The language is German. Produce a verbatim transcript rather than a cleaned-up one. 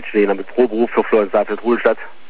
Menschen, die mit Proberuf für Florian Saalfeld Ruhlstadt